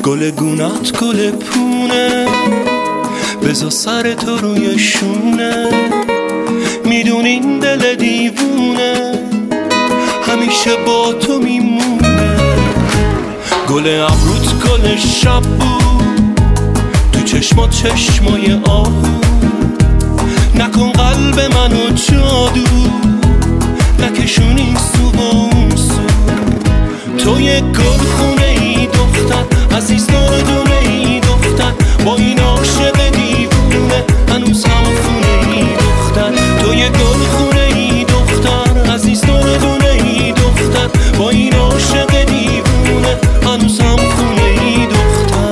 گل گونات گل پونه، بذار سر تو روی شونه. میدونین دل دیوونه همیشه با تو میمونه. گل ابروت گل شب بود، تو چشمات چشمای آهو. نکن قلب منو جادو، نکشون این سو و اون سو. تو یه گل خونه ای دختر، عزیز دونه ای دختر، با این عاشق دیوونه هنوز هم خونه ای دختر. تو یه گل خونه ای دختر، عزیز دونه ای دختر، با این عاشق دیوونه هنوز هم خونه ای دختر.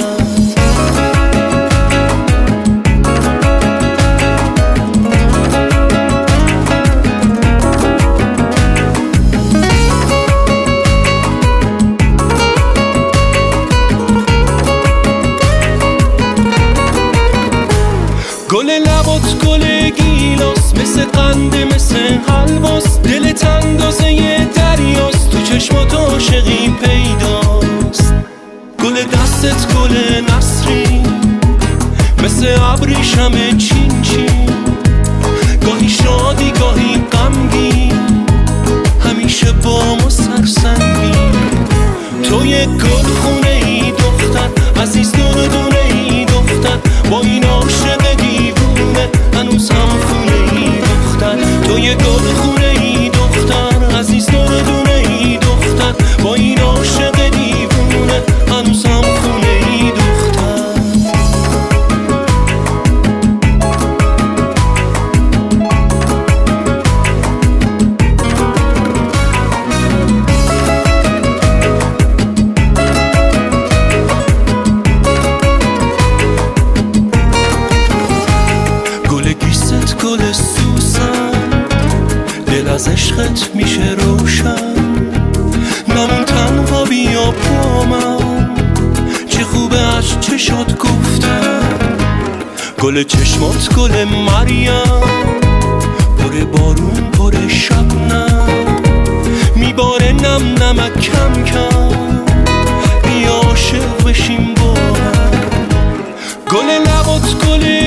گل لبات گل گیلاس، مثل قند مثل حلواس. دلت اندازه یه دریاست، تو چشمات عاشقی پیداست. گل دستت گل نسرین، مثل ابریشم چین چین. گاهی شادی گاهی غمگین، همیشه با ما سرسنگین. تو یه گل خونه ای دختر، عزیز دونه ای دختر، با این عاشق دیوونه هنوز هم خونه ای دختر. تو یه گل خونه ای دختر، عزیز دونه ای دختر، با این عاشق دیوونه هنوز هم خونه ای دختر. گل سوسن، دل از عشقت میشه روشن. نمون تنها بیا با من، چه خوبه از چشات گفتم. گل چشمات گل مریم، پر بارون پر شبنم. میباره نم نمک کم کم، بیا عاشق بشیم با هم. گل لبات گل